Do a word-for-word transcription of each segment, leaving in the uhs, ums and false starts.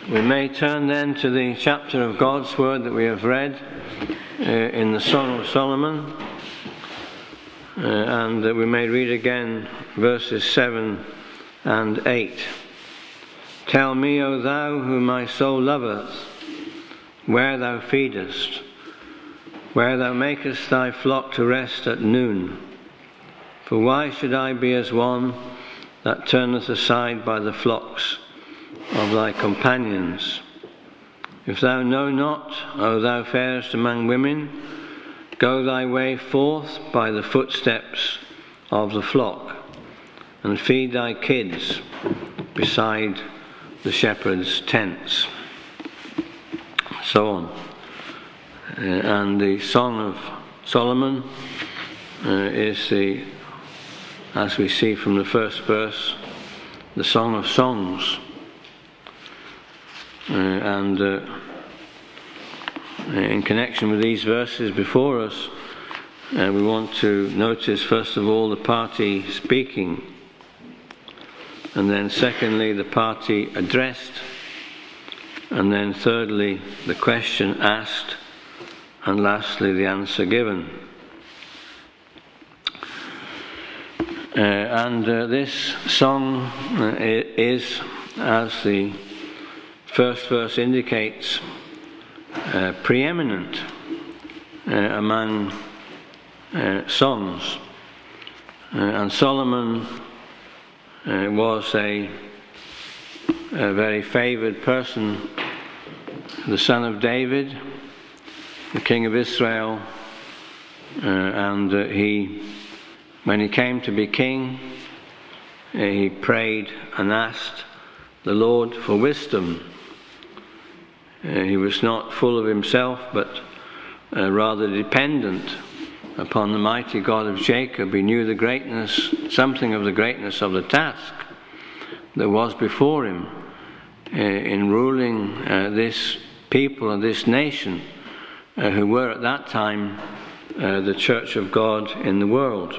We may turn then to the chapter of God's Word that we have read uh, in the Song of Solomon, uh, and uh, we may read again verses seven and eight. Tell me, O thou whom my soul loveth, where thou feedest, where thou makest thy flock to rest at noon. For why should I be as one that turneth aside by the flocks of thy companions? If thou know not, O thou fairest among women, go thy way forth by the footsteps of the flock, and feed thy kids beside the shepherd's tents. So on. Uh, and the Song of Solomon uh, is the, as we see from the first verse, the Song of Songs. Uh, and uh, in connection with these verses before us, uh, we want to notice first of all the party speaking, and then secondly the party addressed, and then thirdly the question asked, and lastly the answer given. Uh, and uh, this song uh, is, as the first verse indicates, uh, preeminent uh, among uh, songs. Uh, and Solomon uh, was a, a very favoured person, the son of David, the king of Israel, uh, and uh, he, when he came to be king, uh, he prayed and asked the Lord for wisdom. Uh, he was not full of himself, but uh, rather dependent upon the mighty God of Jacob. He knew the greatness, something of the greatness of the task that was before him uh, in ruling uh, this people and this nation, uh, who were at that time uh, the church of God in the world.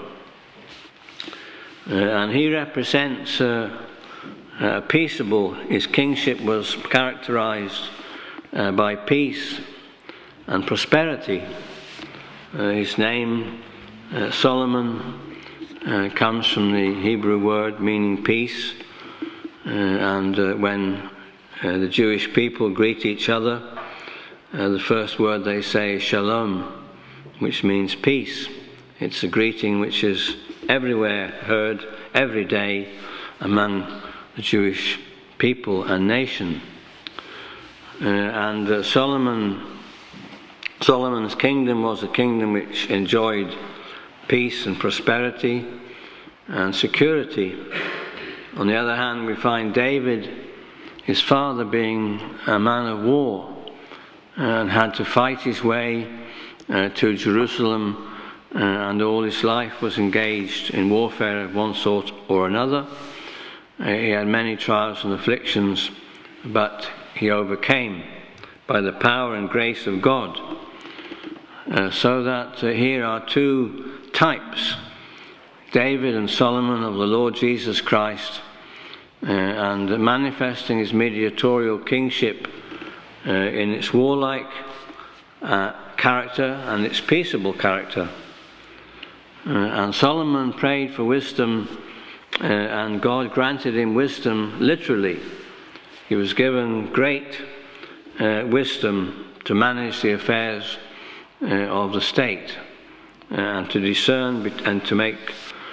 Uh, and he represents uh, uh, peaceable, his kingship was characterized Uh, by peace and prosperity. Uh, his name, uh, Solomon, uh, comes from the Hebrew word meaning peace, uh, and uh, when uh, the Jewish people greet each other, uh, the first word they say is shalom, which means peace. It's a greeting which is everywhere heard every day among the Jewish people and nation. Uh, and uh, Solomon, Solomon's kingdom was a kingdom which enjoyed peace and prosperity and security. On the other hand, we find David, his father, being a man of war and had to fight his way uh, to Jerusalem, uh, and all his life was engaged in warfare of one sort or another. Uh, he had many trials and afflictions, but he overcame by the power and grace of God. Uh, so that uh, here are two types, David and Solomon, of the Lord Jesus Christ, uh, and manifesting his mediatorial kingship uh, in its warlike uh, character and its peaceable character. Uh, and Solomon prayed for wisdom, uh, and God granted him wisdom literally. He was given great uh, wisdom to manage the affairs uh, of the state, uh, and to discern and to make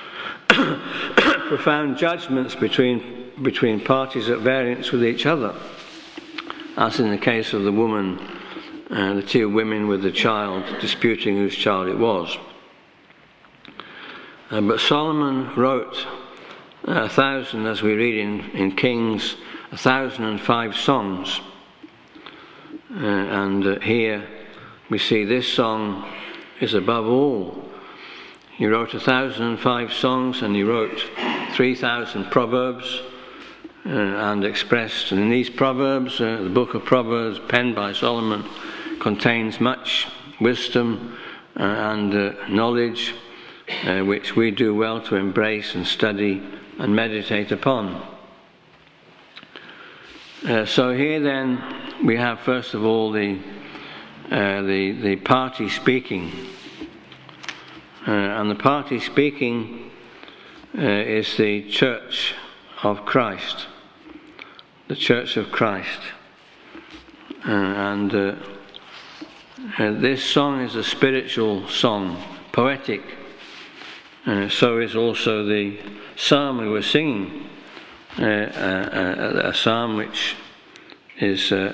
profound judgments between between parties at variance with each other, as in the case of the woman, uh, the two women with the child disputing whose child it was. Uh, but Solomon wrote a thousand, as we read in, in Kings, a thousand and five songs, uh, and uh, here we see this song is above all. He wrote a thousand and five songs, and he wrote three thousand proverbs, uh, and expressed. And in these proverbs, uh, the book of Proverbs, penned by Solomon, contains much wisdom uh, and uh, knowledge, uh, which we do well to embrace and study and meditate upon. Uh, so here then we have first of all the uh, the the party speaking, uh, and the party speaking uh, is the Church of Christ, the Church of Christ, uh, and uh, uh, this song is a spiritual song, poetic. Uh, so is also the psalm we were singing. Uh, a, a, a psalm which is uh,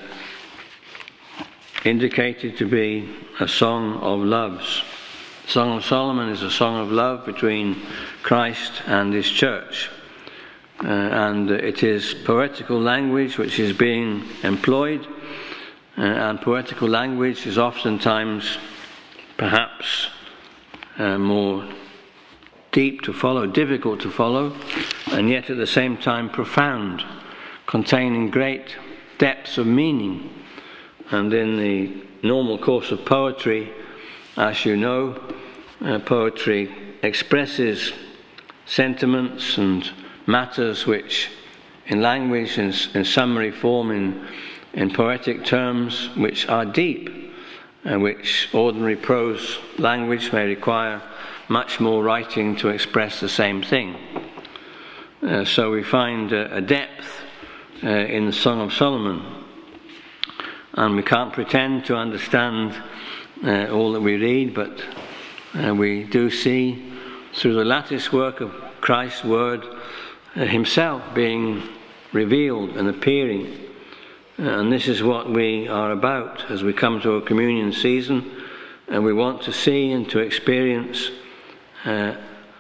indicated to be a song of loves. The Song of Solomon is a song of love between Christ and his church, uh, and it is poetical language which is being employed, uh, and poetical language is oftentimes perhaps uh, more deep to follow, difficult to follow, and yet at the same time profound, containing great depths of meaning. And in the normal course of poetry, as you know, uh, poetry expresses sentiments and matters which in language, in, in summary form, in, in poetic terms, which are deep, and which ordinary prose language may require much more writing to express the same thing. Uh, so we find uh, a depth uh, in the Song of Solomon, and we can't pretend to understand uh, all that we read, but uh, we do see through the lattice work of Christ's word uh, himself being revealed and appearing. Uh, and this is what we are about as we come to a communion season, and we want to see and to experience Uh,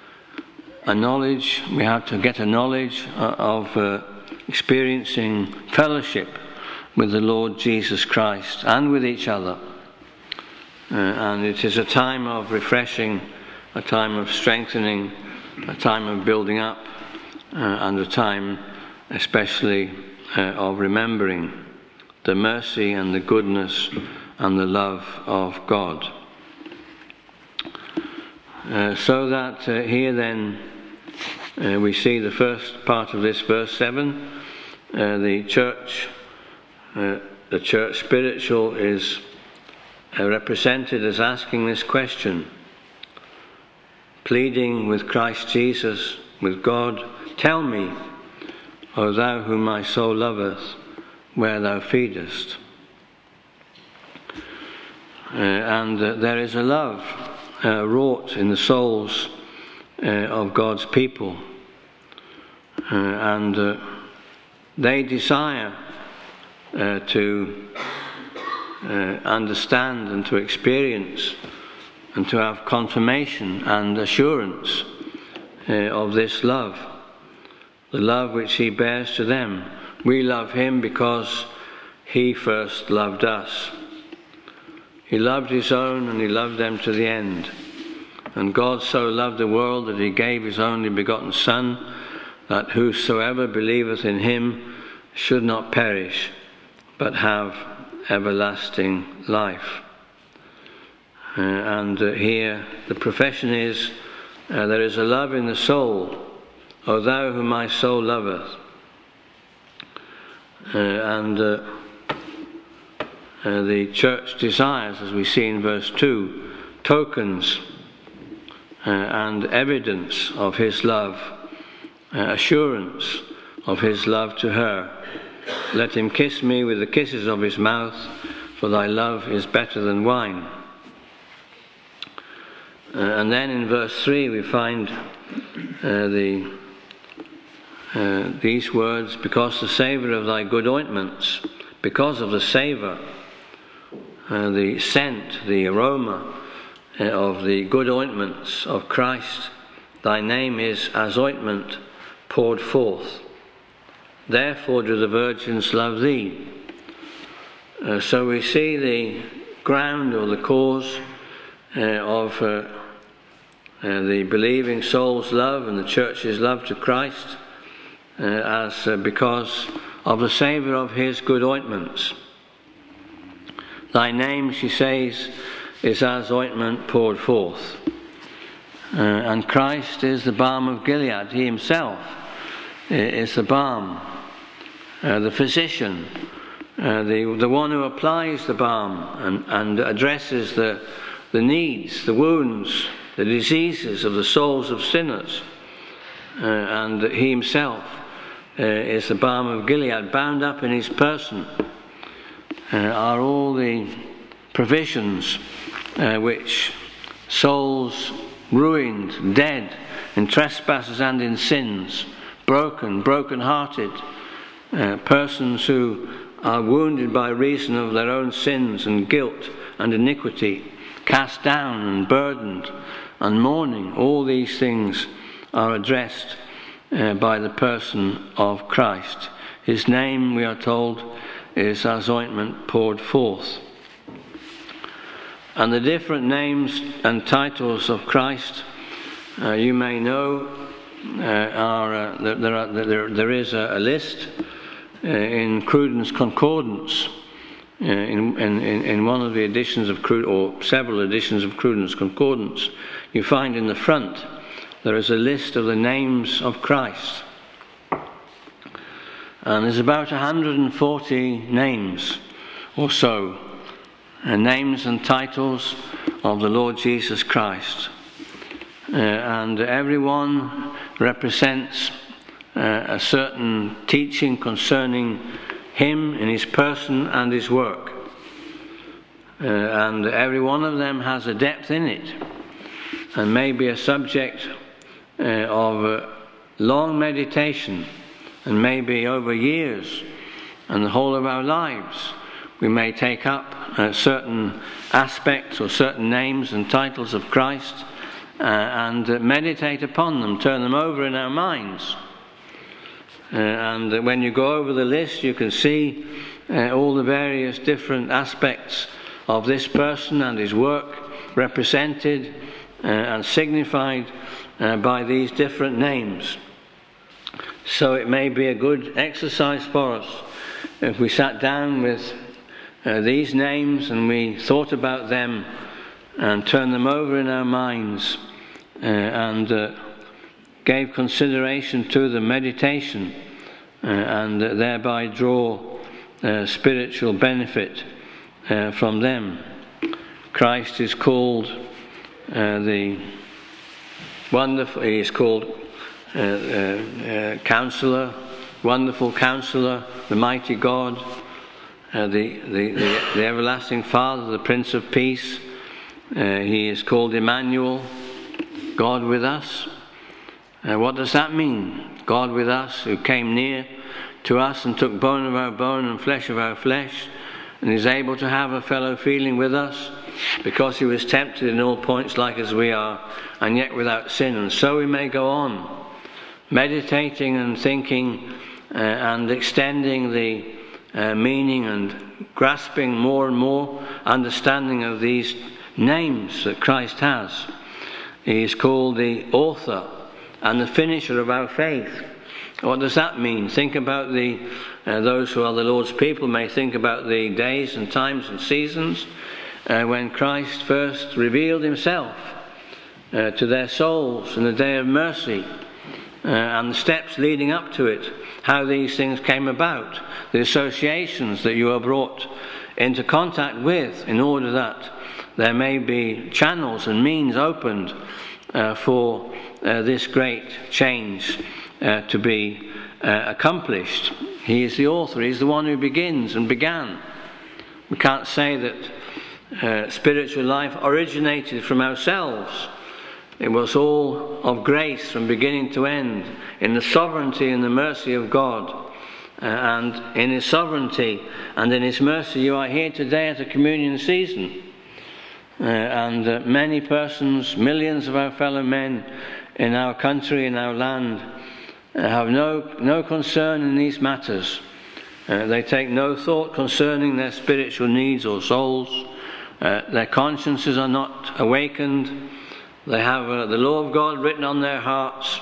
a knowledge, we have to get a knowledge uh, of uh, experiencing fellowship with the Lord Jesus Christ and with each other. Uh, and it is a time of refreshing, a time of strengthening, a time of building up, uh, and a time especially uh, of remembering the mercy and the goodness and the love of God. Uh, so that uh, here then uh, we see the first part of this verse seven, uh, the church, uh, the church spiritual is uh, represented as asking this question, pleading with Christ Jesus, with God, tell me, O thou whom my soul loveth, where thou feedest. Uh, and uh, there is a love Uh, wrought in the souls uh, of God's people, uh, and uh, they desire uh, to uh, understand and to experience and to have confirmation and assurance uh, of this love, the love which he bears to them. We love him because he first loved us. He loved his own, and he loved them to the end. And God so loved the world that he gave his only begotten Son, that whosoever believeth in him should not perish, but have everlasting life. Uh, and uh, here the profession is, uh, there is a love in the soul, O thou whom my soul loveth. Uh, and uh, Uh, the church desires, as we see in verse two, tokens uh, and evidence of his love, uh, assurance of his love to her. Let him kiss me with the kisses of his mouth, for thy love is better than wine. Uh, and then in verse three we find uh, the uh, these words, because the savour of thy good ointments, because of the savour, Uh, the scent, the aroma uh, of the good ointments of Christ, thy name is as ointment poured forth. Therefore do the virgins love thee. Uh, so we see the ground or the cause uh, of uh, uh, the believing soul's love and the church's love to Christ uh, as uh, because of the savour of his good ointments. Thy name, she says, is as ointment poured forth. Uh, and Christ is the balm of Gilead. He himself is the balm uh, the physician, uh, the the one who applies the balm and, and addresses the the needs, the wounds, the diseases of the souls of sinners, uh, and he himself uh, is the balm of Gilead, bound up in his person. Uh, are all the provisions uh, which souls ruined, dead in trespasses and in sins, broken, broken-hearted, uh, persons who are wounded by reason of their own sins and guilt and iniquity, cast down and burdened and mourning, all these things are addressed uh, by the person of Christ. His name, we are told, is as ointment poured forth. And the different names and titles of Christ, uh, you may know, uh, are, uh, there, are there, there is a, a list uh, in Cruden's Concordance, uh, in, in, in one of the editions of Cruden, or several editions of Cruden's Concordance. You find in the front there is a list of the names of Christ. And there's about one hundred forty names or so, uh, names and titles of the Lord Jesus Christ. Uh, and every one represents uh, a certain teaching concerning him in his person and his work. Uh, and every one of them has a depth in it, and may be a subject uh, of uh, long meditation, and maybe over years and the whole of our lives we may take up uh, certain aspects or certain names and titles of Christ uh, and uh, meditate upon them, turn them over in our minds. Uh, and uh, when you go over the list, you can see uh, all the various different aspects of this person and his work represented uh, and signified uh, by these different names. So it may be a good exercise for us if we sat down with uh, these names and we thought about them and turned them over in our minds uh, and uh, gave consideration to the meditation uh, and uh, thereby draw uh, spiritual benefit uh, from them. Christ is called uh, the wonderful, he is called Uh, uh, uh, Counselor, Wonderful Counselor, the Mighty God, uh, the, the, the, the Everlasting Father, the Prince of Peace. Uh, he is called Emmanuel, God with us. Uh, what does that mean? God with us, who came near to us and took bone of our bone and flesh of our flesh, and is able to have a fellow feeling with us, because he was tempted in all points like as we are, and yet without sin. And so we may go on, meditating and thinking uh, and extending the uh, meaning and grasping more and more understanding of these names that Christ has. He is called the author and the finisher of our faith. What does that mean? Think about the uh, those who are the Lord's people may think about the days and times and seasons uh, when Christ first revealed himself uh, to their souls in the day of mercy. Uh, and the steps leading up to it, how these things came about, the associations that you are brought into contact with, in order that there may be channels and means opened uh, for uh, this great change uh, to be uh, accomplished. He is the author, he's the one who begins and began. We can't say that uh, spiritual life originated from ourselves. It was all of grace from beginning to end, in the sovereignty and the mercy of God. Uh, and in his sovereignty and in his mercy, you are here today at a communion season. Uh, and uh, many persons, millions of our fellow men in our country, in our land, uh, have no, no concern in these matters. Uh, they take no thought concerning their spiritual needs or souls. Uh, their consciences are not awakened. They have uh, the law of God written on their hearts,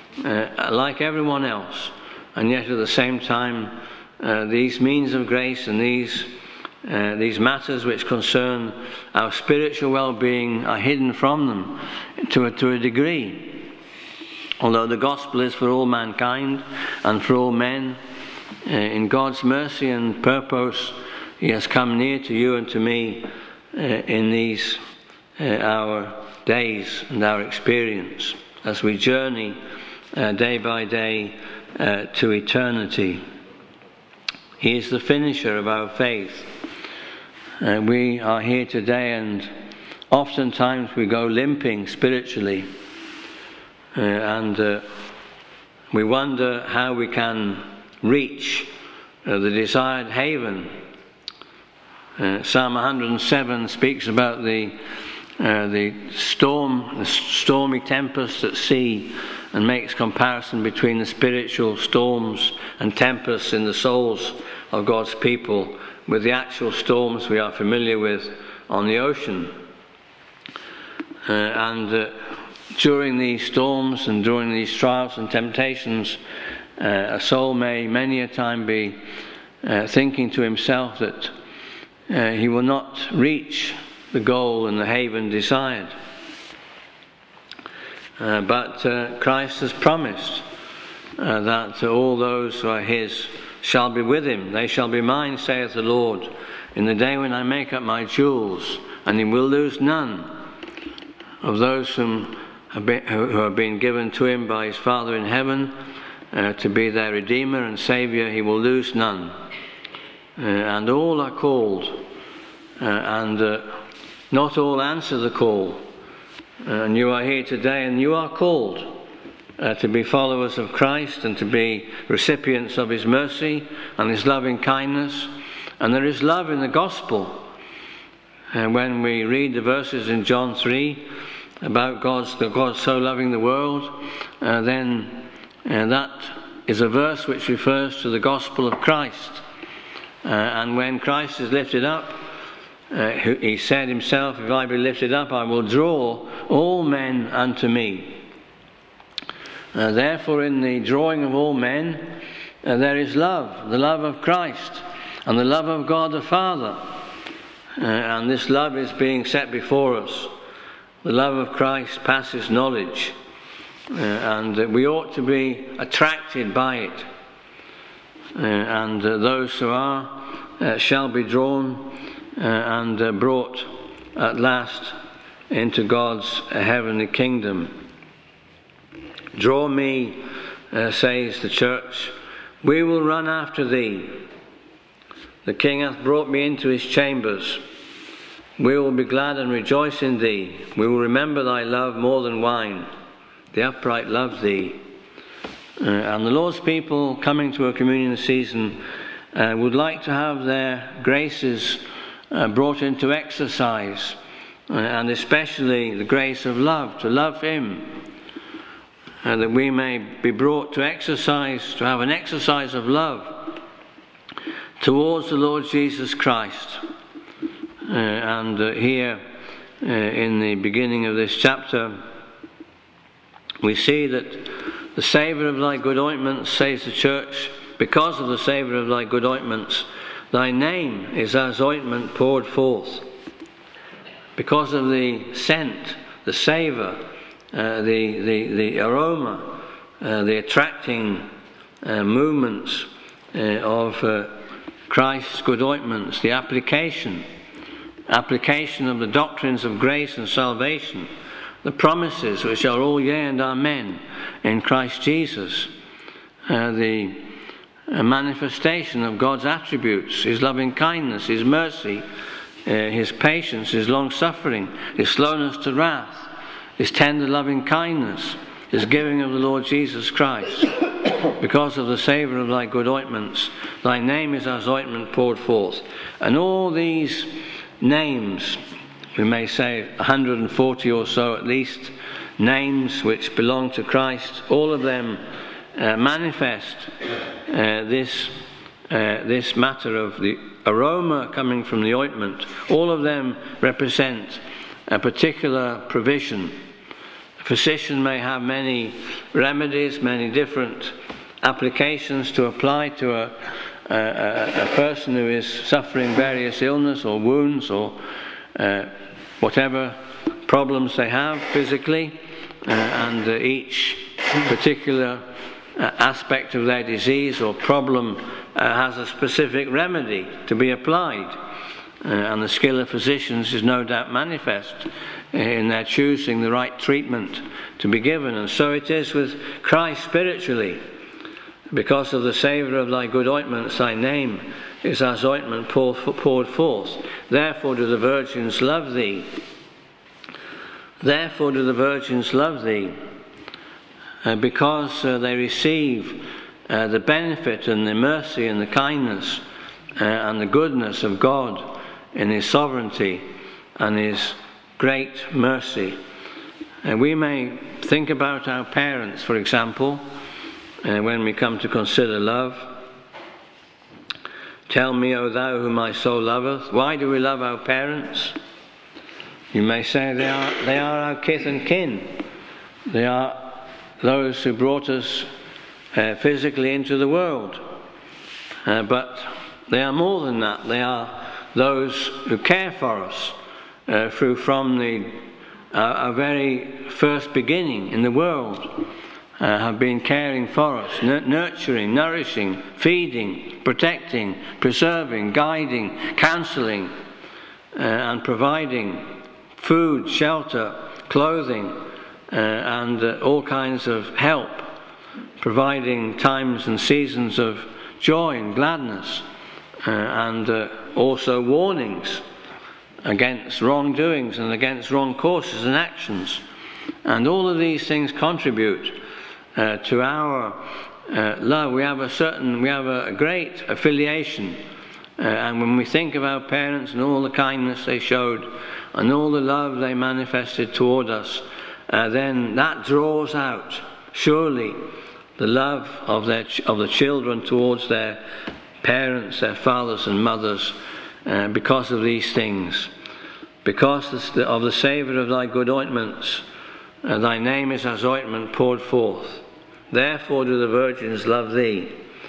uh, like everyone else. And yet at the same time, uh, these means of grace and these uh, these matters which concern our spiritual well-being are hidden from them to a, to a degree. Although the gospel is for all mankind and for all men, uh, in God's mercy and purpose, he has come near to you and to me uh, in these uh, our days and our experience as we journey uh, day by day uh, to eternity. He is the finisher of our faith. Uh, we are here today, and oftentimes we go limping spiritually, uh, and uh, we wonder how we can reach uh, the desired haven. Uh, Psalm one hundred seven speaks about the uh, the storm, the stormy tempest at sea, and makes comparison between the spiritual storms and tempests in the souls of God's people with the actual storms we are familiar with on the ocean. Uh, and uh, during these storms and during these trials and temptations, uh, a soul may many a time be uh, thinking to himself that uh, he will not reach the goal and the haven desired. Uh, but uh, Christ has promised uh, that all those who are his shall be with him. They shall be mine, saith the Lord, in the day when I make up my jewels, and he will lose none of those whom have been, who have been given to him by his Father in heaven uh, to be their Redeemer and Saviour. He will lose none. Uh, and all are called, uh, and uh, not all answer the call. And you are here today, and you are called uh, to be followers of Christ and to be recipients of his mercy and his loving kindness. And there is love in the gospel. And when we read the verses in John three about God's the God so loving the world, uh, then uh, that is a verse which refers to the gospel of Christ. Uh, and when Christ is lifted up, Uh, he said himself, if I be lifted up, I will draw all men unto me. Uh, therefore, in the drawing of all men, uh, there is love, the love of Christ, and the love of God the Father. Uh, and this love is being set before us. The love of Christ passes knowledge, uh, and uh, we ought to be attracted by it. Uh, and uh, those who are uh, shall be drawn Uh, and uh, brought at last into God's uh, heavenly kingdom. Draw me, uh, says the church, we will run after thee. The King hath brought me into his chambers. We will be glad and rejoice in thee. We will remember thy love more than wine. The upright love thee. Uh, and the Lord's people coming to a communion season uh, would like to have their graces Uh, brought into exercise, uh, and especially the grace of love, to love him, and that we may be brought to exercise, to have an exercise of love towards the Lord Jesus Christ. Uh, and uh, here uh, in the beginning of this chapter we see that the savour of thy good ointments, says the church, because of the savour of thy good ointments, thy name is as ointment poured forth. Because of the scent, the savour, uh, the, the, the aroma, uh, the attracting uh, movements uh, of uh, Christ's good ointments, the application, application of the doctrines of grace and salvation, the promises which are all yea and amen in Christ Jesus, uh, the a manifestation of God's attributes, his loving kindness, his mercy, uh, his patience, his long suffering, his slowness to wrath, his tender loving kindness, his giving of the Lord Jesus Christ. Because of the savour of thy good ointments, thy name is as ointment poured forth. And all these names, we may say one hundred forty or so at least, names which belong to Christ, all of them uh, manifest uh, this uh, this matter of the aroma coming from the ointment. All of them represent a particular provision. A physician may have many remedies, many different applications to apply to a, a, a person who is suffering various illness or wounds or uh, whatever problems they have physically, uh, and uh, each particular uh, aspect of their disease or problem uh, has a specific remedy to be applied. Uh, and the skill of physicians is no doubt manifest in their choosing the right treatment to be given. And so it is with Christ spiritually. Because of the savour of thy good ointments, thy name is as ointment poured forth. Therefore do the virgins love thee. Therefore do the virgins love thee. Uh, because uh, they receive uh, the benefit and the mercy and the kindness uh, and the goodness of God in his sovereignty and his great mercy. Uh, we may think about our parents, for example, uh, when we come to consider love. Tell me, O thou whom my soul loveth, why do we love our parents? You may say they are, they are our kith and kin. They are those who brought us uh, physically into the world. Uh, but they are more than that. They are those who care for us uh, through from the uh, our very first beginning in the world, uh, have been caring for us, n- nurturing, nourishing, feeding, protecting, preserving, guiding, counselling, uh, and providing food, shelter, clothing, uh, and uh, all kinds of help, providing times and seasons of joy and gladness, uh, and uh, also warnings against wrongdoings and against wrong courses and actions. And all of these things contribute uh, to our uh, love. We have a certain, we have a great affiliation. Uh, and when we think of our parents and all the kindness they showed and all the love they manifested toward us, uh, then that draws out, surely, the love of their ch- of the children towards their parents, their fathers and mothers, uh, because of these things. Because of the savour of thy good ointments, uh, thy name is as ointment poured forth. Therefore do the virgins love thee.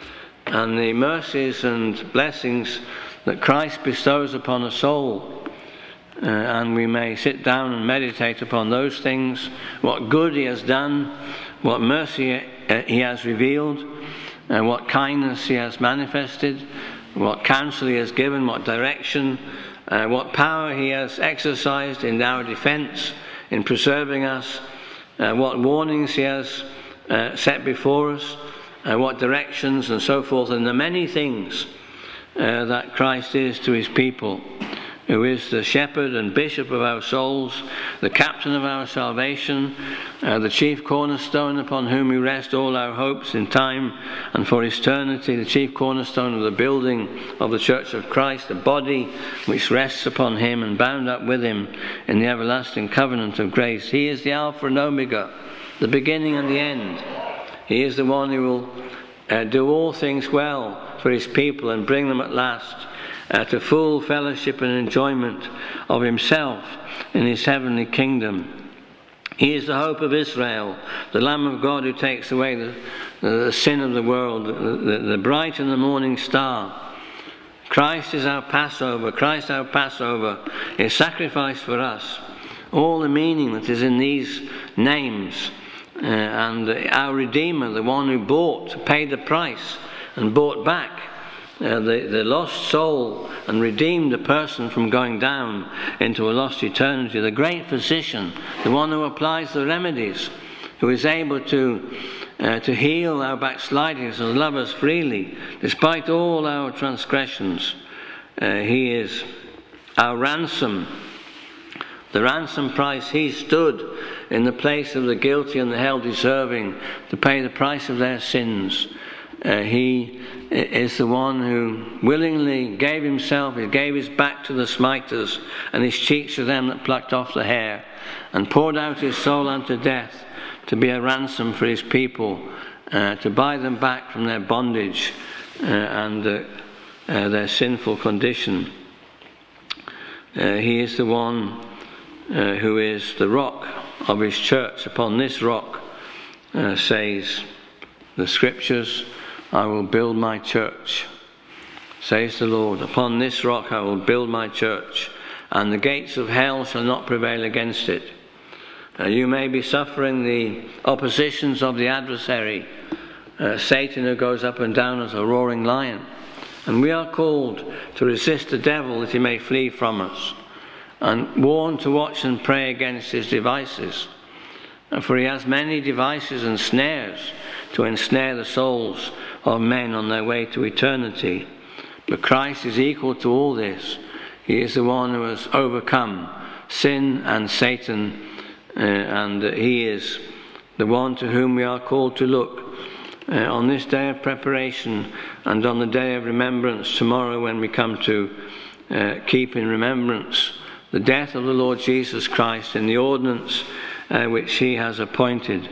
And the mercies and blessings that Christ bestows upon a soul, uh, and we may sit down and meditate upon those things, what good he has done, what mercy he has revealed, and what kindness he has manifested, what counsel he has given, what direction, uh, what power he has exercised in our defence, in preserving us, uh, what warnings he has uh, set before us, uh, what directions and so forth, and the many things uh, that Christ is to his people, who is the shepherd and bishop of our souls, the captain of our salvation, uh, the chief cornerstone upon whom we rest all our hopes in time and for eternity, the chief cornerstone of the building of the church of Christ, the body which rests upon him and bound up with him in the everlasting covenant of grace. He is the Alpha and Omega, the beginning and the end. He is the one who will uh, do all things well for his people and bring them at last Uh, to full fellowship and enjoyment of himself in his heavenly kingdom. He is the hope of Israel, the Lamb of God who takes away the, the, the sin of the world, the, the, the bright and the morning star. Christ is our Passover. Christ our Passover is sacrificed for us. All the meaning that is in these names, uh, and our Redeemer, the one who bought, paid the price and bought back Uh, the, the lost soul and redeemed a person from going down into a lost eternity. The great physician, the one who applies the remedies, who is able to uh, to heal our backslidings and love us freely despite all our transgressions. Uh, he is our ransom. The ransom price, he stood in the place of the guilty and the hell deserving to pay the price of their sins. Uh, he is the one who willingly gave himself, he gave his back to the smiters and his cheeks to them that plucked off the hair, and poured out his soul unto death to be a ransom for his people, uh, to buy them back from their bondage uh, and uh, uh, their sinful condition. Uh, he is the one uh, who is the rock of his church. Upon this rock, uh, says the scriptures, I will build my church, says the Lord. Upon this rock I will build my church, and the gates of hell shall not prevail against it. Uh, you may be suffering the oppositions of the adversary, uh, Satan who goes up and down as a roaring lion. And we are called to resist the devil that he may flee from us, and warned to watch and pray against his devices. For he has many devices and snares to ensnare the souls of men on their way to eternity. But Christ is equal to all this. He is the one who has overcome sin and Satan, uh, and uh, he is the one to whom we are called to look uh, on this day of preparation and on the day of remembrance tomorrow, when we come to uh, keep in remembrance the death of the Lord Jesus Christ in the ordinance uh, which he has appointed.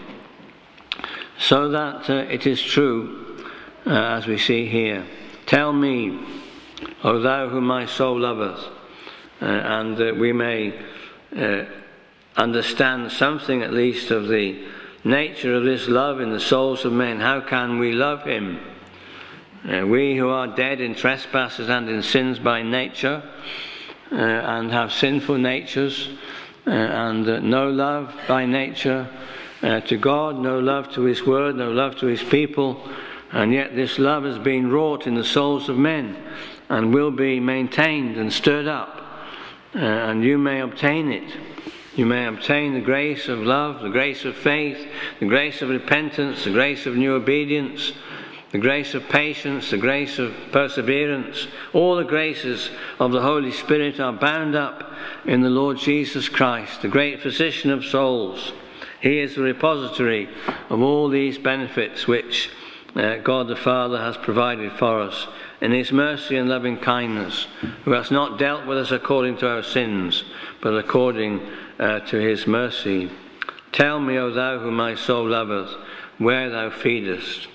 So that uh, it is true, uh, as we see here, tell me, O thou whom my soul loveth, uh, and uh, we may uh, understand something at least of the nature of this love in the souls of men. How can we love him? Uh, we who are dead in trespasses and in sins by nature, uh, and have sinful natures, uh, and uh, no love by nature uh, to God, no love to his word, no love to his people, and yet this love has been wrought in the souls of men and will be maintained and stirred up, uh, and you may obtain it. You may obtain the grace of love, the grace of faith, the grace of repentance, the grace of new obedience, the grace of patience, the grace of perseverance. All the graces of the Holy Spirit are bound up in the Lord Jesus Christ, the great physician of souls. He is the repository of all these benefits which uh, God the Father has provided for us in his mercy and loving kindness, who has not dealt with us according to our sins, but according uh, to his mercy. Tell me, O thou whom my soul loveth, where thou feedest.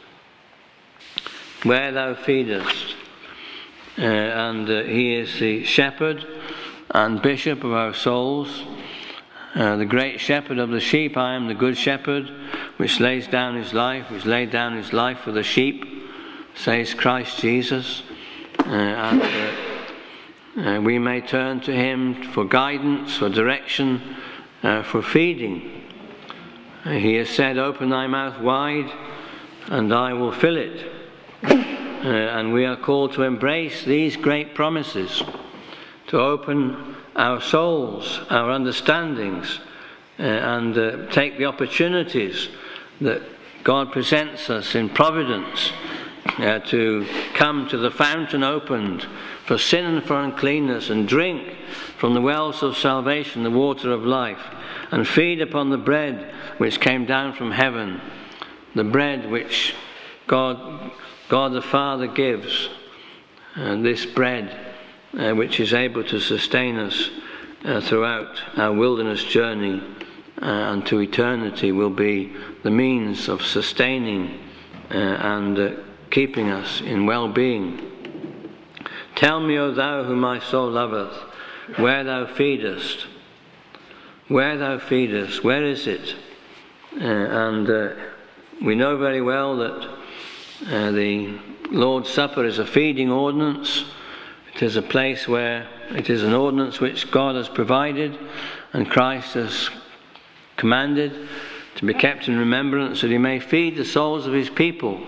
Where thou feedest. Uh, and uh, he is the shepherd and bishop of our souls, uh, the great shepherd of the sheep. I am the good shepherd, which lays down his life, which laid down his life for the sheep, says Christ Jesus. Uh, and uh, uh, we may turn to him for guidance, for direction, uh, for feeding. Uh, he has said, open thy mouth wide, and I will fill it. Uh, and we are called to embrace these great promises, to open our souls, our understandings, uh, and uh, take the opportunities that God presents us in providence uh, to come to the fountain opened for sin and for uncleanness, and drink from the wells of salvation, the water of life, and feed upon the bread which came down from heaven, the bread which God God the Father gives, and this bread uh, which is able to sustain us uh, throughout our wilderness journey uh, and to eternity, will be the means of sustaining uh, and uh, keeping us in well-being. Tell me, O thou whom my soul loveth, where thou feedest. Where thou feedest, where is it? Uh, and uh, we know very well that Uh, the Lord's Supper is a feeding ordinance. It is a place where it is an ordinance which God has provided and Christ has commanded to be kept in remembrance, that he may feed the souls of his people.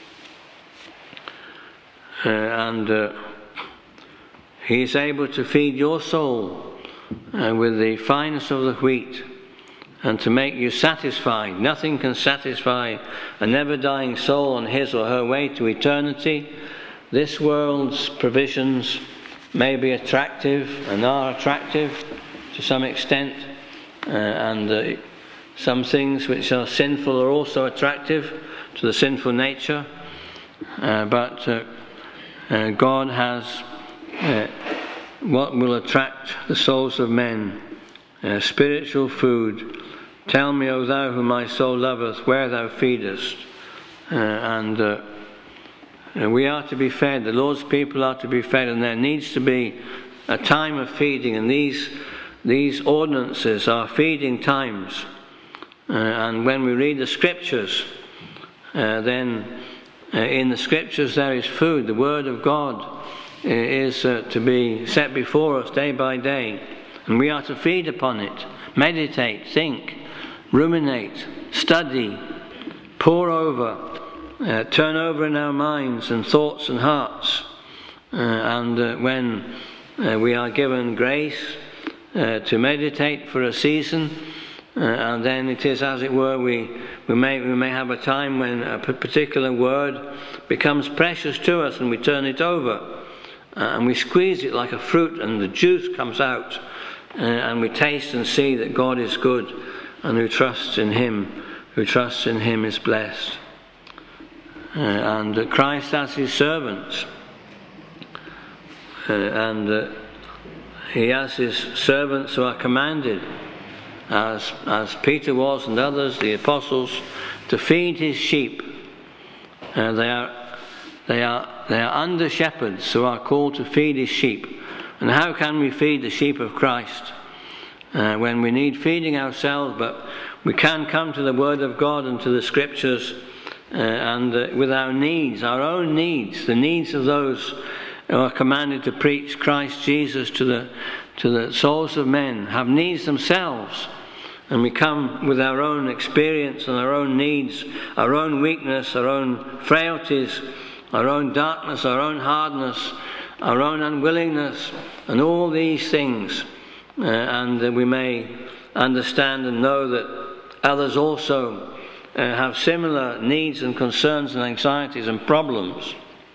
Uh, and uh, he is able to feed your soul uh, with the finest of the wheat, and to make you satisfied. Nothing can satisfy a never-dying soul on his or her way to eternity. This world's provisions may be attractive and are attractive to some extent, uh, and uh, some things which are sinful are also attractive to the sinful nature. Uh, but uh, uh, God has uh, what will attract the souls of men, uh, spiritual food. Tell me, O thou whom my soul loveth, where thou feedest. Uh, and uh, we are to be fed, the Lord's people are to be fed, and there needs to be a time of feeding, and these these ordinances are feeding times. Uh, and when we read the scriptures, uh, then uh, in the scriptures there is food. The word of God is uh, to be set before us day by day, and we are to feed upon it, meditate, think, ruminate, study, pore over uh, turn over in our minds and thoughts and hearts. Uh, and uh, when uh, we are given grace uh, to meditate for a season, uh, and then it is, as it were, we, we, may, we may have a time when a particular word becomes precious to us and we turn it over. Uh, and we squeeze it like a fruit and the juice comes out. Uh, and we taste and see that God is good, and who trusts in him, who trusts in him is blessed. Uh, and uh, Christ as his servants. Uh, and uh, he has his servants who are commanded, as, as Peter was and others, the apostles, to feed his sheep. Uh, they are, they are, they are under shepherds who are called to feed his sheep. And how can we feed the sheep of Christ uh, when we need feeding ourselves? But we can come to the Word of God and to the Scriptures uh, and uh, with our needs, our own needs, the needs of those who are commanded to preach Christ Jesus to the to the souls of men, have needs themselves. And we come with our own experience and our own needs, our own weakness, our own frailties, our own darkness, our own hardness, our own unwillingness, and all these things. Uh, and uh, we may understand and know that others also uh, have similar needs and concerns and anxieties and problems.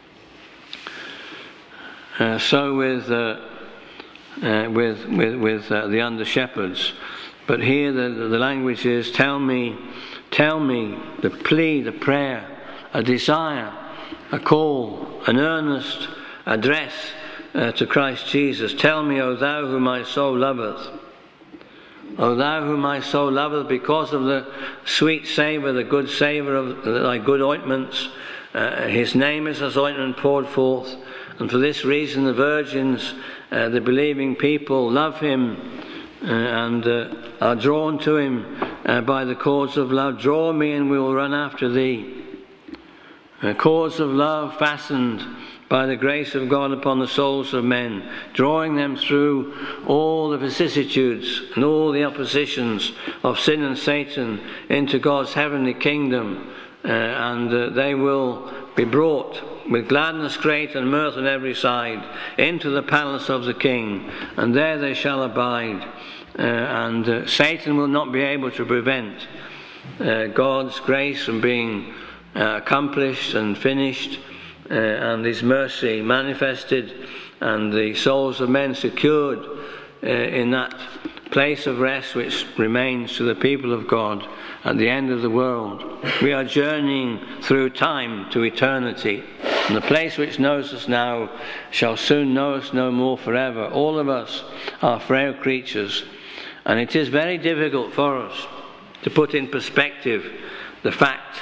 Uh, so with uh, uh, with with, with uh, the under shepherds, but here the, the language is tell me, tell me, the plea, the prayer, a desire, a call, an earnest address uh, to Christ Jesus. Tell me, O thou whom my soul loveth. O thou whom my soul loveth, because of the sweet savour, the good savour of thy good ointments. Uh, his name is as ointment poured forth. And for this reason the virgins, uh, the believing people, love him uh, and uh, are drawn to him uh, by the cords of love. Draw me and we will run after thee. Uh, cords of love fastened by the grace of God upon the souls of men, drawing them through all the vicissitudes and all the oppositions of sin and Satan into God's heavenly kingdom, uh, and uh, they will be brought with gladness great and mirth on every side into the palace of the King, and there they shall abide, uh, and uh, Satan will not be able to prevent uh, God's grace from being uh, accomplished and finished, Uh, and his mercy manifested, and the souls of men secured uh, in that place of rest which remains to the people of God at the end of the world. We are journeying through time to eternity, and the place which knows us now shall soon know us no more forever. All of us are frail creatures, and it is very difficult for us to put in perspective the fact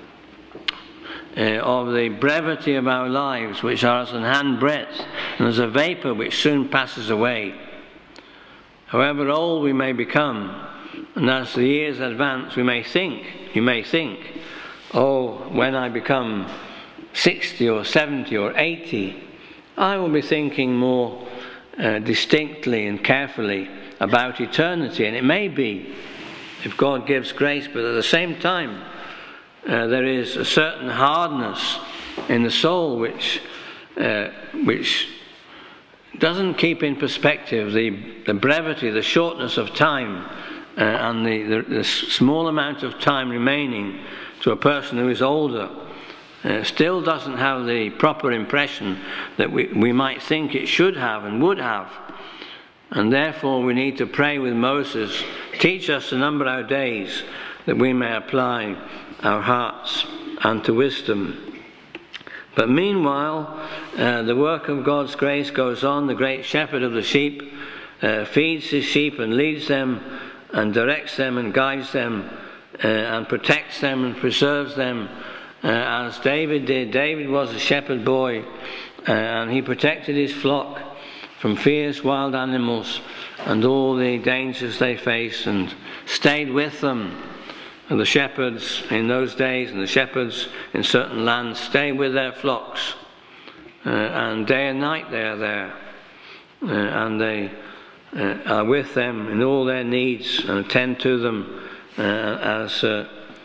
Uh, of the brevity of our lives, which are as an handbreadth and as a vapour which soon passes away. However old we may become, and as the years advance, we may think, you may think, oh, when I become sixty or seventy or eighty, I will be thinking more uh, distinctly and carefully about eternity. And it may be, if God gives grace, but at the same time, Uh, there is a certain hardness in the soul which uh, which doesn't keep in perspective the, the brevity, the shortness of time, uh, and the, the, the small amount of time remaining to a person who is older. Uh, still doesn't have the proper impression that we, we might think it should have and would have. And therefore we need to pray with Moses, teach us to number our days that we may apply our hearts unto wisdom. But meanwhile, uh, the work of God's grace goes on. The great shepherd of the sheep uh, feeds his sheep and leads them and directs them and guides them uh, and protects them and preserves them, uh, as David did. David was a shepherd boy, uh, and he protected his flock from fierce wild animals and all the dangers they face, and stayed with them. And the shepherds in those days, and the shepherds in certain lands, stay with their flocks, uh, and day and night they are there, uh, and they uh, are with them in all their needs and attend to them uh, as uh,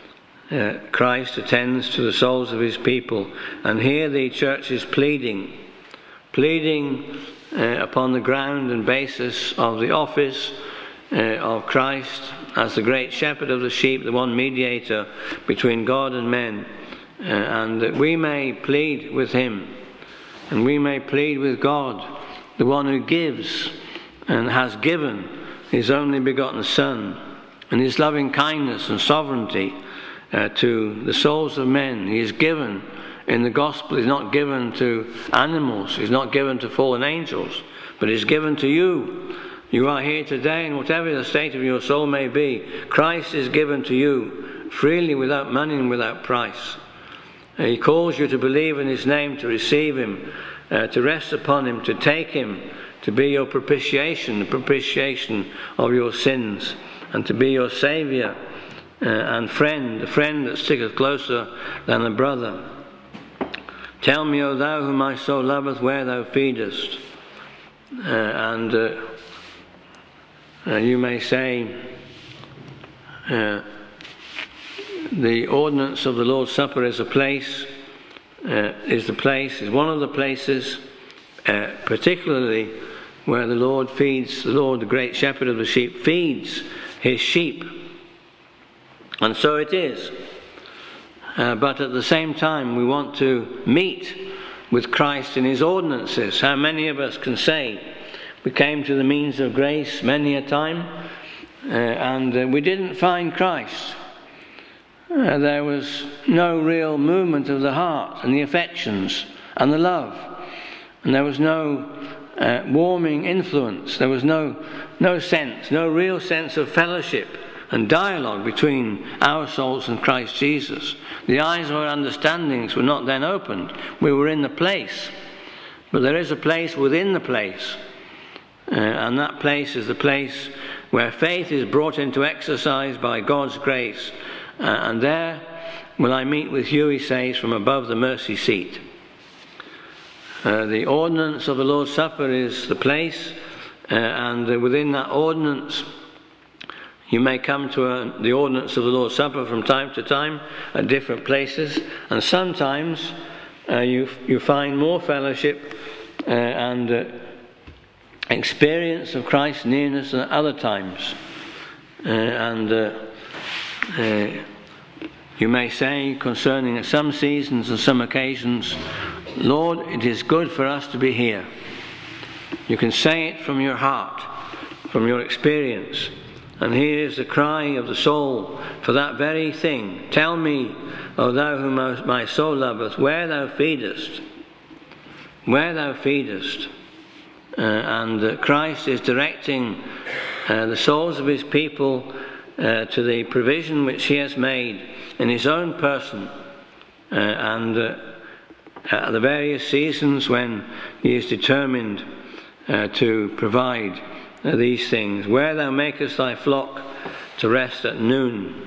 uh, Christ attends to the souls of his people. And here the church is pleading, pleading uh, upon the ground and basis of the office uh, of Christ as the great shepherd of the sheep, the one mediator between God and men. Uh, and that we may plead with him, and we may plead with God, the one who gives and has given his only begotten Son, and his loving kindness and sovereignty uh, to the souls of men. He is given in the gospel. He's not given to animals, he's not given to fallen angels, but he's given to you. You are here today, and whatever the state of your soul may be, Christ is given to you freely, without money and without price. Uh, he calls you to believe in his name, to receive him, uh, to rest upon him, to take him, to be your propitiation, the propitiation of your sins, and to be your Saviour uh, and friend, a friend that sticketh closer than a brother. Tell me, O thou whom my soul loveth, where thou feedest. Uh, and uh, uh, you may say, uh, the ordinance of the Lord's Supper is a place, uh, is the place, is one of the places, uh, particularly where the Lord feeds, the Lord, the great shepherd of the sheep, feeds his sheep. And so it is. Uh, but at the same time, we want to meet with Christ in his ordinances. How many of us can say, we came to the means of grace many a time, uh, and uh, we didn't find Christ. Uh, there was no real movement of the heart and the affections and the love. And there was no uh, warming influence. There was no, no sense, no real sense of fellowship and dialogue between our souls and Christ Jesus. The eyes of our understandings were not then opened. We were in the place. But there is a place within the place. Uh, and that place is the place where faith is brought into exercise by God's grace. Uh, and there will I meet with you, he says, from above the mercy seat. Uh, the ordinance of the Lord's Supper is the place, uh, and uh, within that ordinance, you may come to a, the ordinance of the Lord's Supper from time to time at different places, and sometimes uh, you you find more fellowship uh, and uh, experience of Christ's nearness than at other times. Uh, and uh, uh, you may say concerning some seasons and some occasions, Lord, it is good for us to be here. You can say it from your heart, from your experience. And here is the cry of the soul for that very thing. Tell me, O thou whom my soul loveth, where thou feedest. Where thou feedest. Uh, and uh, Christ is directing uh, the souls of his people uh, to the provision which he has made in his own person. Uh, and uh, at the various seasons when he is determined uh, to provide uh, these things. Where thou makest thy flock to rest at noon.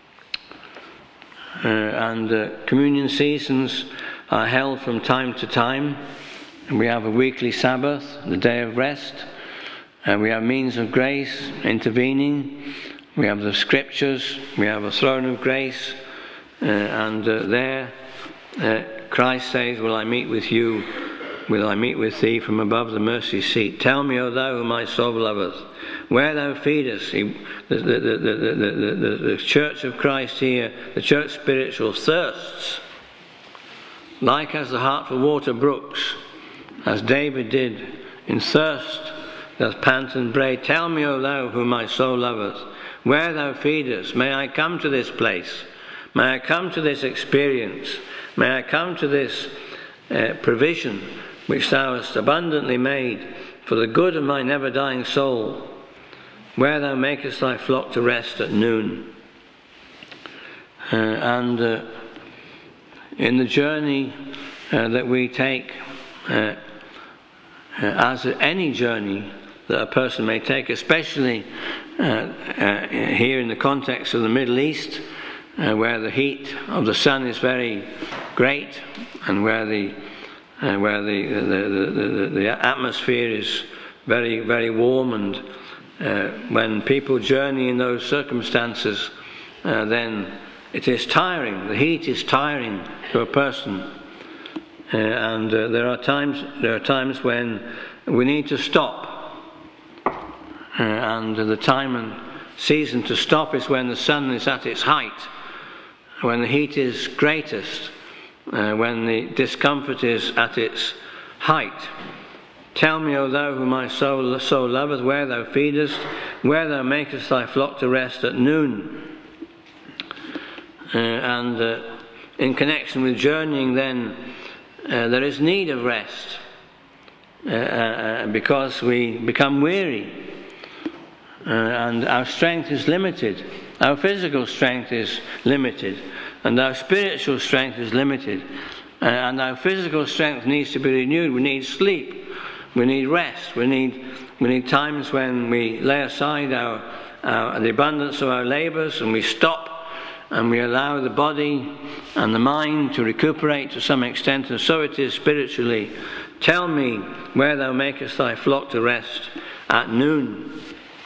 Uh, and uh, communion seasons are held from time to time. And we have a weekly Sabbath, the day of rest. And we have means of grace intervening. We have the scriptures. We have a throne of grace. Uh, and uh, there uh, Christ says, will I meet with you, will I meet with thee from above the mercy seat. Tell me, O thou whom my soul loveth, where thou feedest. He, the, the, the, the, the, the, the church of Christ here, the church spiritual, thirsts, like as the heart for water brooks, as David did in thirst, doth pant and bray. Tell me, O thou whom my soul loveth, where thou feedest. May I come to this place. May I come to this experience. May I come to this uh, provision which thou hast abundantly made for the good of my never-dying soul, where thou makest thy flock to rest at noon. Uh, and uh, in the journey uh, that we take, uh, uh, as any journey that a person may take, especially uh, uh, here in the context of the Middle East, uh, where the heat of the sun is very great, and where the uh, where the the, the the the atmosphere is very very warm, and uh, when people journey in those circumstances, uh, then it is tiring. The heat is tiring to a person, uh, and uh, there are times there are times when we need to stop, uh, and the time and season to stop is when the sun is at its height, when the heat is greatest, uh, when the discomfort is at its height. Tell me, O thou who my soul so loveth, where thou feedest, where thou makest thy flock to rest at noon. Uh, and uh, in connection with journeying then, uh, there is need of rest, uh, uh, because we become weary, uh, and our strength is limited. Our physical strength is limited, and our spiritual strength is limited, uh, and our physical strength needs to be renewed. We need sleep. We need rest. We need we need times when we lay aside our, our the abundance of our labours, and we stop and we allow the body and the mind to recuperate to some extent. And so it is spiritually. Tell me where thou makest thy flock to rest at noon.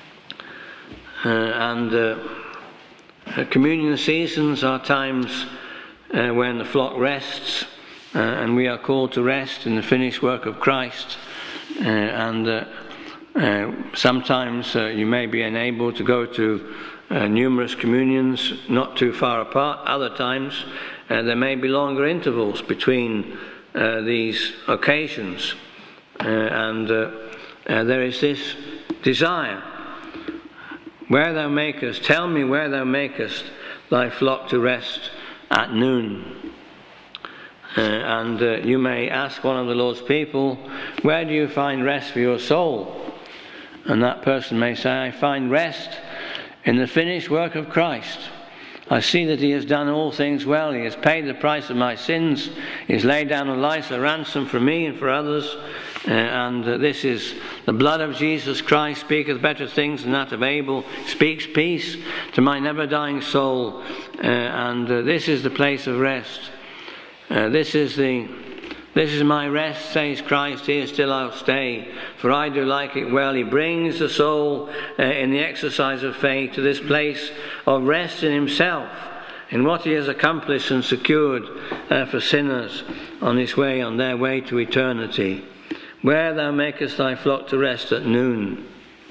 Uh, and uh, communion seasons are times uh, when the flock rests, uh, and we are called to rest in the finished work of Christ. Uh, and uh, uh, sometimes uh, you may be enabled to go to uh, numerous communions not too far apart. Other times uh, there may be longer intervals between uh, these occasions, uh, and uh, uh, there is this desire. Where thou makest, tell me where thou makest thy flock to rest at noon. Uh, and uh, you may ask one of the Lord's people, where do you find rest for your soul? And that person may say, I find rest in the finished work of Christ. I see that he has done all things well. He has paid the price of my sins. He has laid down a life, a ransom for me and for others. Uh, and uh, this is the blood of Jesus Christ, speaketh better things than that of Abel, speaks peace to my never-dying soul. Uh, and uh, this is the place of rest. Uh, this is the this is my rest, says Christ, here still I'll stay, for I do like it well. He brings the soul uh, in the exercise of faith to this place of rest in himself, in what he has accomplished and secured uh, for sinners on his way, on their way to eternity. Where thou makest thy flock to rest at noon.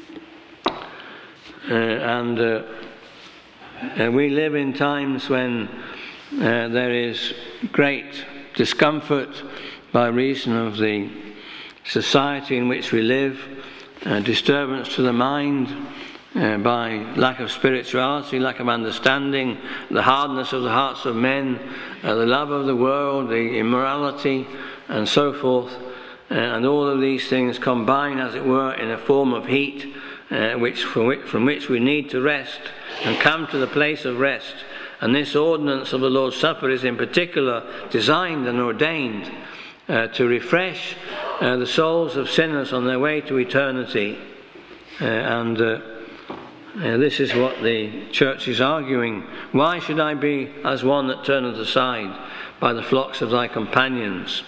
Uh, and uh, uh, we live in times when Uh, there is great discomfort by reason of the society in which we live, uh, disturbance to the mind uh, by lack of spirituality, lack of understanding, the hardness of the hearts of men, uh, the love of the world, the immorality, and so forth. Uh, and all of these things combine, as it were, in a form of heat, uh, which, from which from which we need to rest and come to the place of rest. And this ordinance of the Lord's Supper is in particular designed and ordained uh, to refresh uh, the souls of sinners on their way to eternity. Uh, and uh, uh, this is what the church is arguing. Why should I be as one that turneth aside by the flocks of thy companions?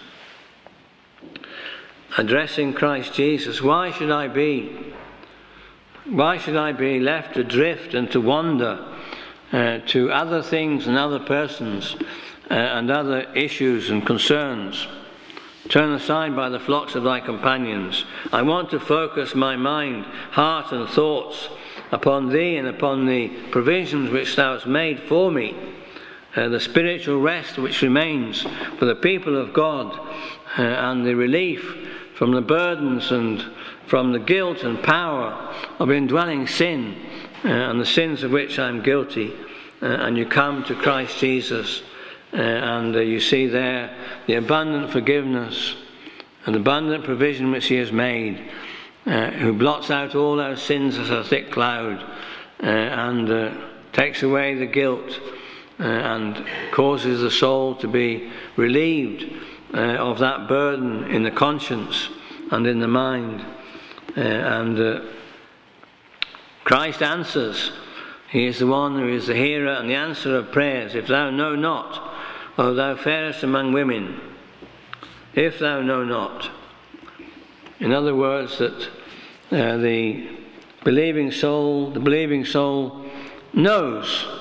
Addressing Christ Jesus, why should I be? Why should I be left to drift and to wander Uh, to other things and other persons uh, and other issues and concerns? Turn aside by the flocks of thy companions. I want to focus my mind, heart and thoughts upon thee and upon the provisions which thou hast made for me, uh, the spiritual rest which remains for the people of God, uh, and the relief from the burdens and from the guilt and power of indwelling sin, Uh, and the sins of which I am guilty. Uh, and you come to Christ Jesus, uh, and uh, you see there the abundant forgiveness and abundant provision which he has made, uh, who blots out all our sins as a thick cloud, uh, and uh, takes away the guilt, uh, and causes the soul to be relieved uh, of that burden in the conscience and in the mind. Uh, and uh, Christ answers. He is the one who is the hearer and the answerer of prayers. If thou know not, O thou fairest among women, if thou know not. In other words, that uh, the believing soul, the believing soul knows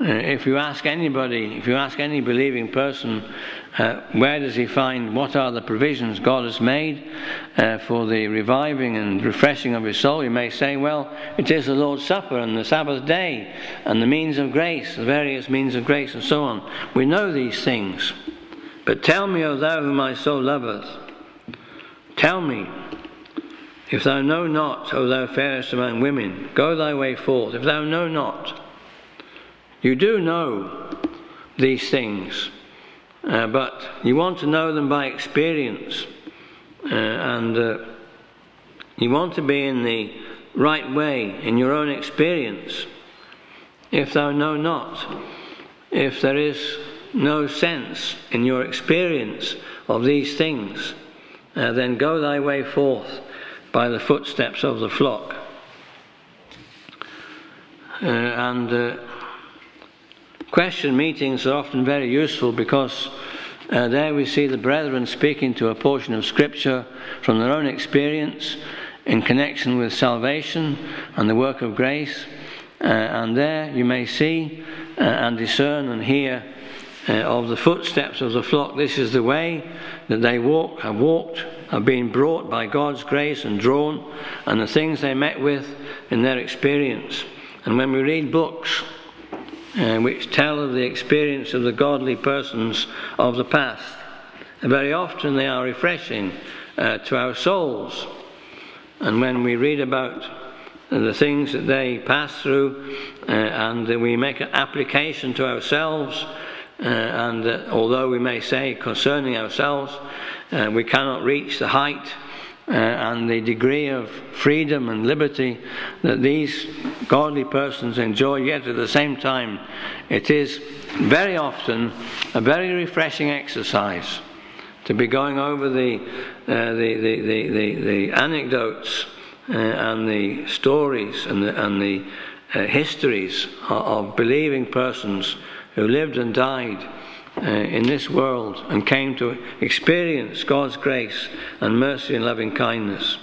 Uh, if you ask anybody, if you ask any believing person, uh, where does he find, what are the provisions God has made uh, for the reviving and refreshing of his soul, you may say, well, it is the Lord's Supper and the Sabbath day and the means of grace, the various means of grace and so on. We know these things. But tell me, O thou whom my soul loveth, tell me, if thou know not, O thou fairest among women, go thy way forth. If thou know not, you do know these things, uh, but you want to know them by experience, uh, and uh, you want to be in the right way in your own experience. If thou know not, if there is no sense in your experience of these things, uh, then go thy way forth by the footsteps of the flock. Uh, and uh, question meetings are often very useful because uh, there we see the brethren speaking to a portion of Scripture from their own experience in connection with salvation and the work of grace. Uh, and there you may see uh, and discern and hear uh, of the footsteps of the flock. This is the way that they walk, have walked, have been brought by God's grace and drawn, and the things they met with in their experience. And when we read books uh, which tell of the experience of the godly persons of the past, very often they are refreshing uh, to our souls. And when we read about the things that they pass through, uh, and we make an application to ourselves, uh, and uh, although we may say concerning ourselves, uh, we cannot reach the height uh, and the degree of freedom and liberty that these godly persons enjoy, yet at the same time it is very often a very refreshing exercise to be going over the uh, the, the, the, the, the anecdotes uh, and the stories and the, and the uh, histories of, of believing persons who lived and died uh, in this world and came to experience God's grace and mercy and loving kindness.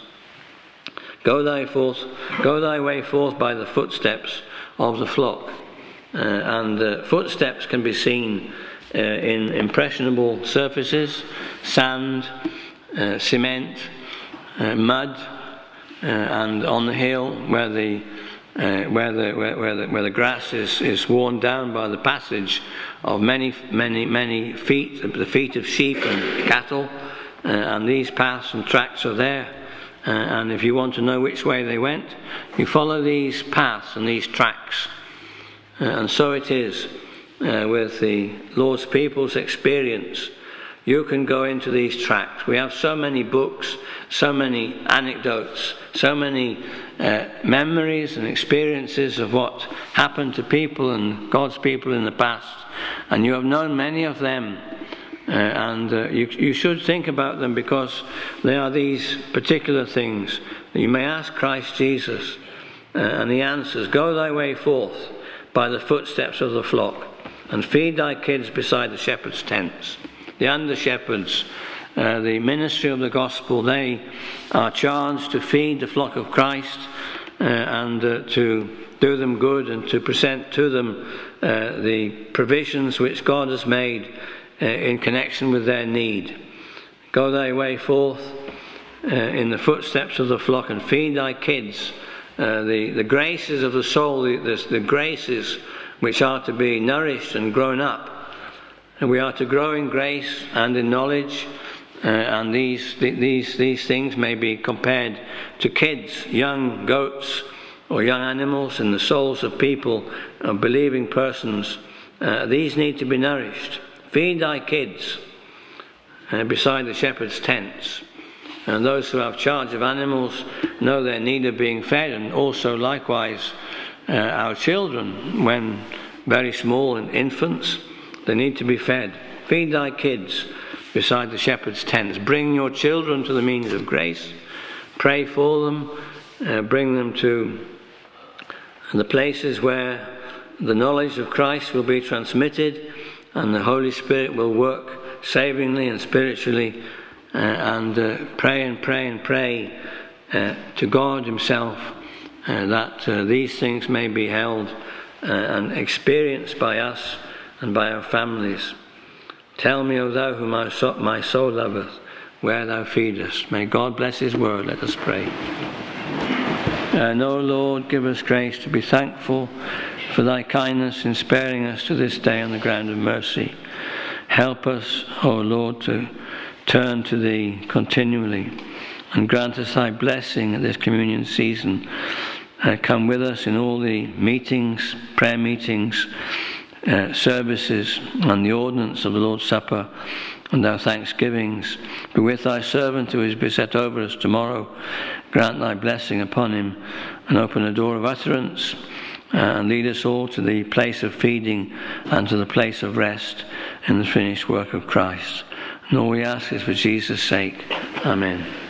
Go thy forth, go thy way forth by the footsteps of the flock, uh, and uh, footsteps can be seen uh, in impressionable surfaces, sand, uh, cement, uh, mud, uh, and on the hill where the uh, where the where, where the where the grass is, is worn down by the passage of many many many feet, the feet of sheep and cattle, uh, and these paths and tracks are there. Uh, and if you want to know which way they went, you follow these paths and these tracks. Uh, and so it is uh, with the Lord's people's experience. You can go into these tracks. We have so many books, so many anecdotes, so many uh, memories and experiences of what happened to people and God's people in the past. And you have known many of them. Uh, and uh, you, you should think about them, because they are these particular things that you may ask Christ Jesus, uh, and he answers, go thy way forth by the footsteps of the flock, and feed thy kids beside the shepherds' tents. The under-shepherds, uh, the ministry of the gospel, they are charged to feed the flock of Christ uh, and uh, to do them good and to present to them uh, the provisions which God has made Uh, in connection with their need. Go thy way forth uh, in the footsteps of the flock and feed thy kids. Uh, the, the graces of the soul, the, the, the graces which are to be nourished and grown up. And we are to grow in grace and in knowledge. Uh, and these, the, these, these things may be compared to kids, young goats or young animals in the souls of people, of believing persons. Uh, these need to be nourished. Feed thy kids uh, beside the shepherds' tents. And those who have charge of animals know their need of being fed, and also likewise uh, our children, when very small and infants, they need to be fed. Feed thy kids beside the shepherds' tents. Bring your children to the means of grace. Pray for them. Uh, bring them to the places where the knowledge of Christ will be transmitted, and the Holy Spirit will work savingly and spiritually, uh, and uh, pray and pray and pray uh, to God himself uh, that uh, these things may be held uh, and experienced by us and by our families. Tell me, O thou whom my soul, my soul loveth, where thou feedest. May God bless his word. Let us pray. And O Lord, give us grace to be thankful for thy kindness in sparing us to this day on the ground of mercy. Help us, O Lord, to turn to thee continually, and grant us thy blessing at this communion season. Uh, come with us in all the meetings, prayer meetings, uh, services, and the ordinance of the Lord's Supper and our thanksgivings. Be with thy servant who is beset over us tomorrow. Grant thy blessing upon him, and open a door of utterance, uh, and lead us all to the place of feeding and to the place of rest in the finished work of Christ. And all we ask is for Jesus' sake. Amen.